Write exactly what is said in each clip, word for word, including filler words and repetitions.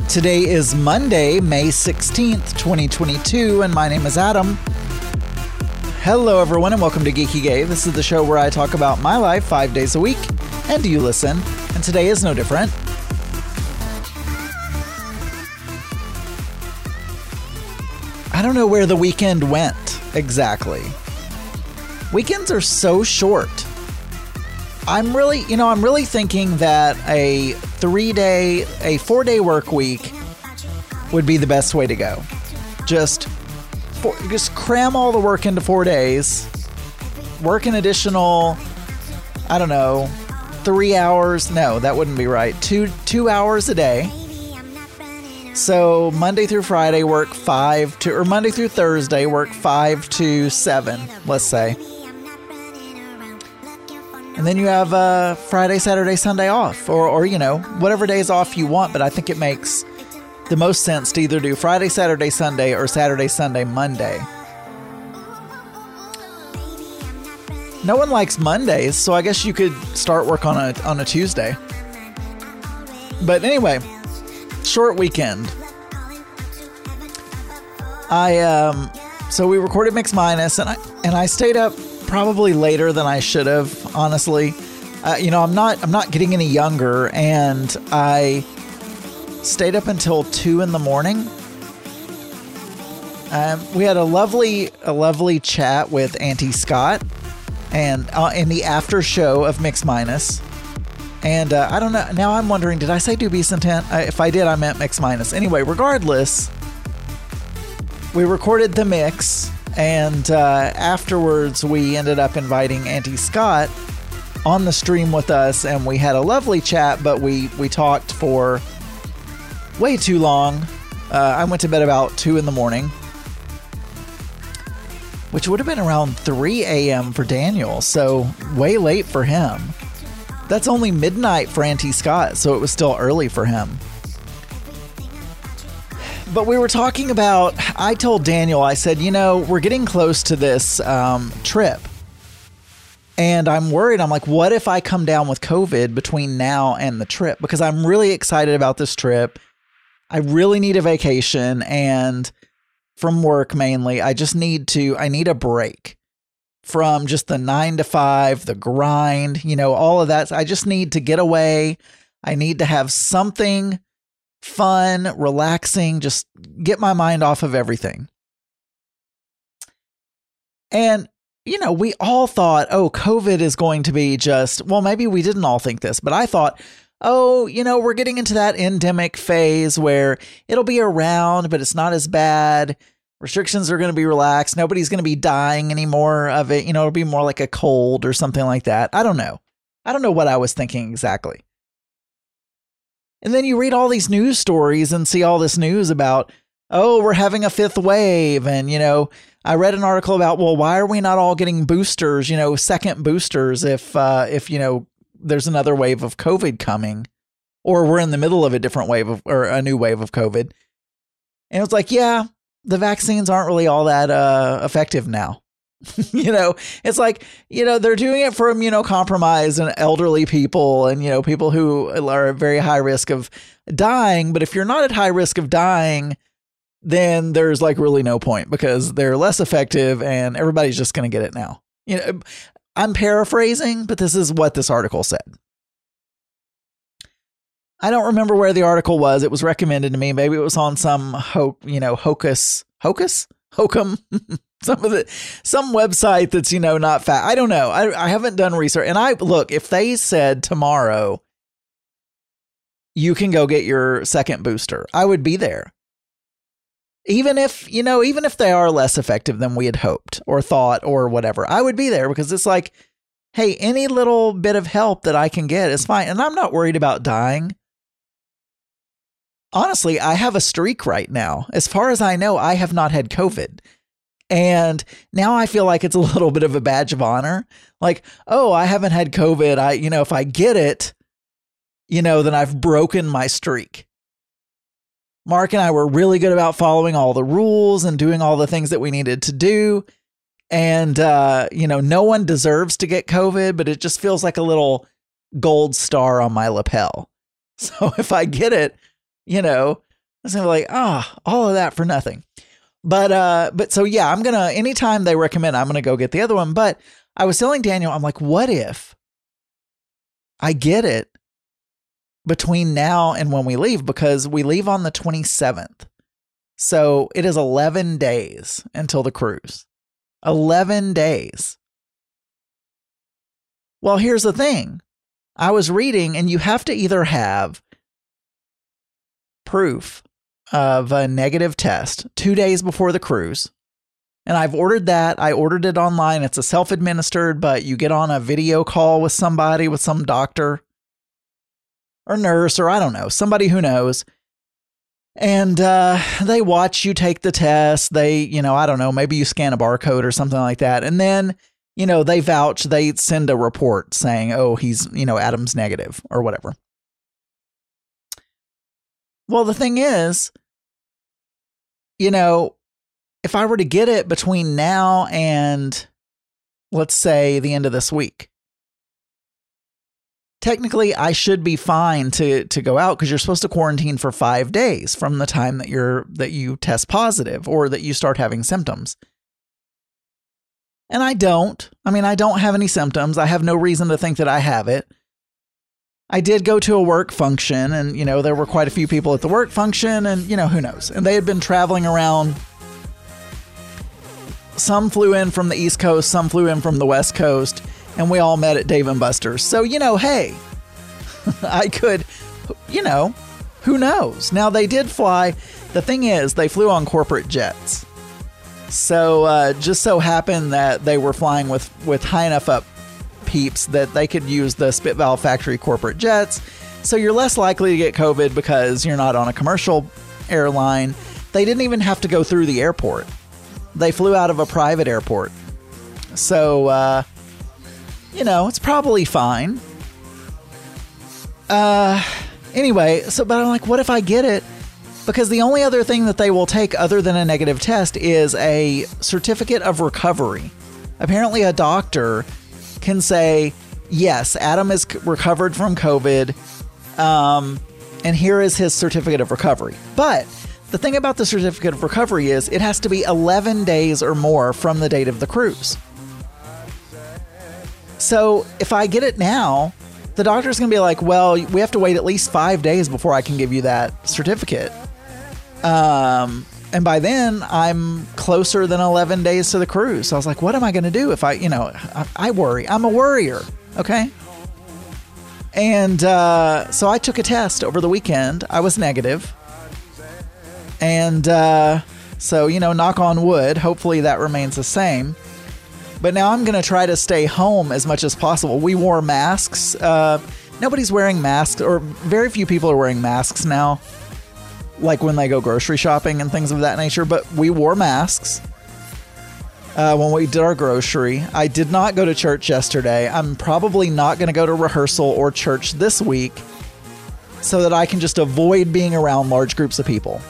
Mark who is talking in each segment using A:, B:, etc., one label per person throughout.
A: Today is Monday, May sixteenth, twenty twenty-two, and my name is Adam. Hello, everyone, and welcome to Geeky Gay. This is the show where I talk about my life five days a week, and you listen, and today is no different. I don't know where the weekend went, exactly. Weekends are so short. I'm really, you know, I'm really thinking that a three-day, a four-day work week would be the best way to go. Just, for, just cram all the work into four days. Work an additional, I don't know, three hours. No, that wouldn't be right. Two two hours a day. So Monday through Friday, work five to, or Monday through Thursday, work five to seven. Let's say. And then you have uh, Friday, Saturday, Sunday off, or, or, you know, whatever days off you want. But I think it makes the most sense to either do Friday, Saturday, Sunday, or Saturday, Sunday, Monday. No one likes Mondays, so I guess you could start work on a on a Tuesday. But anyway, short weekend. I um, so we recorded Mix Minus, and I and I stayed up probably later than I should have, honestly. Uh, you know, I'm not I'm not getting any younger, and I stayed up until two in the morning. Um, we had a lovely a lovely chat with Auntie Scott, and uh, in the after show of Mix Minus. And uh, I don't know. Now I'm wondering, did I say Dubious Intent? I, if I did, I meant Mix Minus. Anyway, regardless, we recorded the mix. And uh, afterwards, we ended up inviting Auntie Scott on the stream with us, and we had a lovely chat, but we, we talked for way too long. Uh, I went to bed about two in the morning, which would have been around three a.m. for Daniel, so way late for him. That's only midnight for Auntie Scott, so it was still early for him. But we were talking about, I told Daniel, I said, you know, we're getting close to this um, trip. And I'm worried. I'm like, what if I come down with COVID between now and the trip? Because I'm really excited about this trip. I really need a vacation. And from work mainly, I just need to, I need a break from just the nine to five, the grind, you know, all of that. I just need to get away. I need to have something fun, relaxing, just get my mind off of everything. And, you know, we all thought, oh, COVID is going to be just, well, maybe we didn't all think this, but I thought, oh, you know, we're getting into that endemic phase where it'll be around, but it's not as bad. Restrictions are going to be relaxed. Nobody's going to be dying anymore of it. You know, it'll be more like a cold or something like that. I don't know. I don't know what I was thinking exactly. And then you read all these news stories and see all this news about, oh, we're having a fifth wave. And, you know, I read an article about, well, why are we not all getting boosters, you know, second boosters if, uh, if, you know, there's another wave of COVID coming, or we're in the middle of a different wave of, or a new wave of COVID. And it's like, yeah, the vaccines aren't really all that uh, effective now. You know, it's like, you know, they're doing it for immunocompromised and elderly people and, you know, people who are at very high risk of dying. But if you're not at high risk of dying, then there's like really no point because they're less effective and everybody's just going to get it now. You know, I'm paraphrasing, but this is what this article said. I don't remember where the article was. It was recommended to me. Maybe it was on some, ho- you know, hocus, hocus, hokum. Some of the, some website that's, you know, not fat. I don't know. I, I haven't done research. And I look, if they said tomorrow, you can go get your second booster, I would be there. Even if, you know, even if they are less effective than we had hoped or thought or whatever, I would be there because it's like, hey, any little bit of help that I can get is fine. And I'm not worried about dying. Honestly, I have a streak right now. As far as I know, I have not had COVID. And now I feel like it's a little bit of a badge of honor. Like, oh, I haven't had COVID. I, you know, if I get it, you know, then I've broken my streak. Mark and I were really good about following all the rules and doing all the things that we needed to do. And, uh, you know, no one deserves to get COVID, but it just feels like a little gold star on my lapel. So if I get it, you know, It's gonna be like, ah, oh, all of that for nothing. But uh, but so yeah, I'm gonna anytime they recommend, I'm gonna go get the other one. But I was telling Daniel, I'm like, what if I get it between now and when we leave? Because we leave on the twenty-seventh. So it is eleven days until the cruise. eleven days. Well, here's the thing. I was reading, and you have to either have proof of a negative test two days before the cruise. And I've ordered that. I ordered it online. It's a self-administered, but you get on a video call with somebody, with some doctor or nurse, or I don't know, somebody who knows. And uh, they watch you take the test. They, you know, I don't know, maybe you scan a barcode or something like that. And then, you know, they vouch, they send a report saying, oh, he's, you know, Adam's negative or whatever. Well, the thing is, you know, if I were to get it between now and, let's say, the end of this week, technically I should be fine to to go out, because you're supposed to quarantine for five days from the time that you're that you test positive or that you start having symptoms. And I don't. I mean, I don't have any symptoms. I have no reason to think that I have it. I did go to a work function, and, you know, there were quite a few people at the work function, and, you know, who knows? And they had been traveling around. Some flew in from the East Coast, some flew in from the West Coast, and we all met at Dave and Buster's. So, you know, hey, I could, you know, who knows? Now, they did fly. The thing is, they flew on corporate jets. So, uh, just so happened that they were flying with, with high enough up peeps that they could use the Spit Valve Factory corporate jets. So you're less likely to get COVID because you're not on a commercial airline. They didn't even have to go through the airport. They flew out of a private airport. So, uh, you know, it's probably fine. Uh, anyway, so, but I'm like, what if I get it? Because the only other thing that they will take other than a negative test is a certificate of recovery. Apparently a doctor can say, yes, Adam is recovered from COVID, um, and here is his certificate of recovery. But the thing about the certificate of recovery is it has to be eleven days or more from the date of the cruise. So if I get it now, the doctor's going to be like, well, we have to wait at least five days before I can give you that certificate. Um, and by then I'm closer than eleven days to the cruise. So I was like, what am I going to do if I, you know, I, I worry. I'm a worrier. Okay. And, uh, so I took a test over the weekend. I was negative. And, uh, so, you know, knock on wood, hopefully that remains the same. But now I'm going to try to stay home as much as possible. We wore masks. Uh, nobody's wearing masks, or very few people are wearing masks now, like when they go grocery shopping and things of that nature. But we wore masks uh, when we did our grocery. I did not go to church yesterday. I'm probably not going to go to rehearsal or church this week so that I can just avoid being around large groups of people.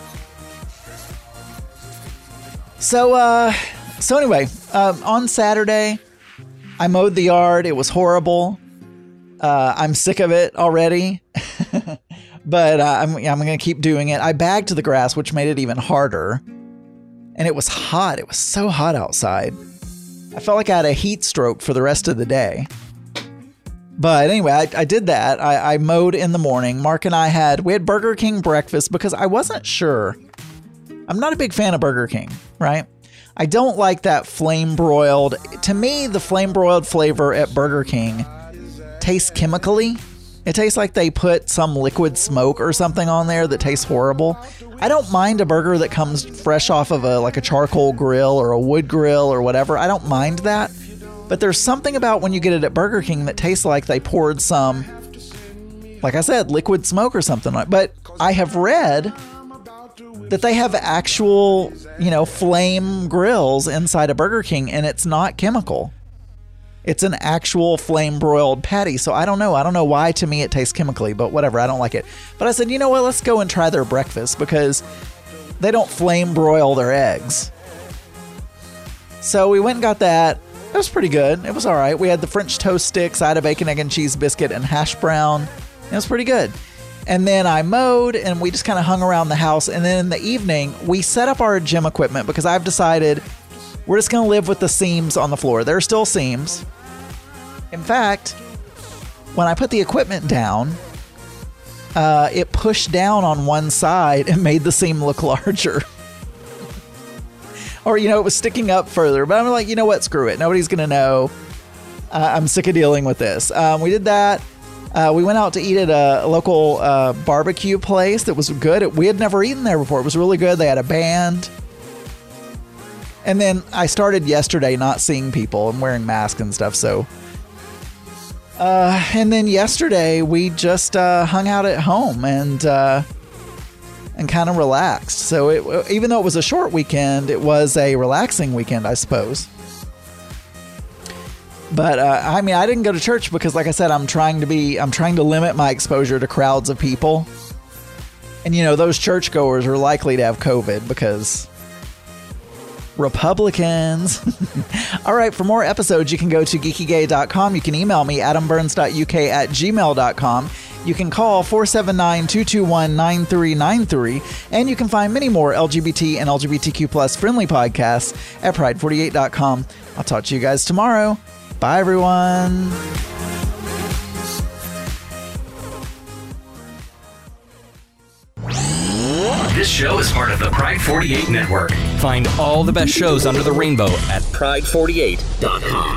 A: So, uh... So anyway, um, on Saturday, I mowed the yard. It was horrible. Uh, I'm sick of it already, but uh, I'm, I'm going to keep doing it. I bagged the grass, which made it even harder. And it was hot. It was so hot outside. I felt like I had a heat stroke for the rest of the day. But anyway, I, I did that. I, I mowed in the morning. Mark and I had, we had Burger King breakfast because I wasn't sure. I'm not a big fan of Burger King, right? I don't like that flame broiled. To me, the flame broiled flavor at Burger King tastes chemically. It tastes like they put some liquid smoke or something on there that tastes horrible. I don't mind a burger that comes fresh off of a like a charcoal grill or a wood grill or whatever. I don't mind that. But there's something about when you get it at Burger King that tastes like they poured some, like I said, liquid smoke or something like. But I have read that they have actual, you know, flame grills inside a Burger King, and it's not chemical. It's an actual flame broiled patty. So I don't know. I don't know why to me it tastes chemically, but whatever. I don't like it. But I said, you know what? Let's go and try their breakfast because they don't flame broil their eggs. So we went and got that. It was pretty good. It was all right. We had the French toast sticks. I had a bacon, egg, and cheese biscuit and hash brown. It was pretty good. And then I mowed and we just kind of hung around the house. And then in the evening, we set up our gym equipment because I've decided we're just going to live with the seams on the floor. There are still seams. In fact, when I put the equipment down, uh, it pushed down on one side and made the seam look larger. Or, you know, it was sticking up further. But I'm like, you know what? Screw it. Nobody's going to know. Uh, I'm sick of dealing with this. Um, we did that. Uh, we went out to eat at a local uh, barbecue place that was good. We had never eaten there before. It was really good. They had a band. And then I started yesterday not seeing people and wearing masks and stuff. So, uh, and then yesterday we just uh, hung out at home and uh, and kind of relaxed. So it, even though it was a short weekend, it was a relaxing weekend, I suppose. But uh, I mean, I didn't go to church because, like I said, I'm trying to be, I'm trying to limit my exposure to crowds of people. And you know, those churchgoers are likely to have COVID because Republicans. All right, for more episodes, you can go to geeky gay dot com. You can email me, adam burns dot u k at gmail dot com. You can call four seven nine, two two one, nine three nine three. And you can find many more L G B T and L G B T Q plus friendly podcasts at pride forty-eight dot com. I'll talk to you guys tomorrow. Bye, everyone.
B: This show is part of the Pride forty-eight Network.
C: Find all the best shows under the rainbow at
B: pride forty-eight dot com.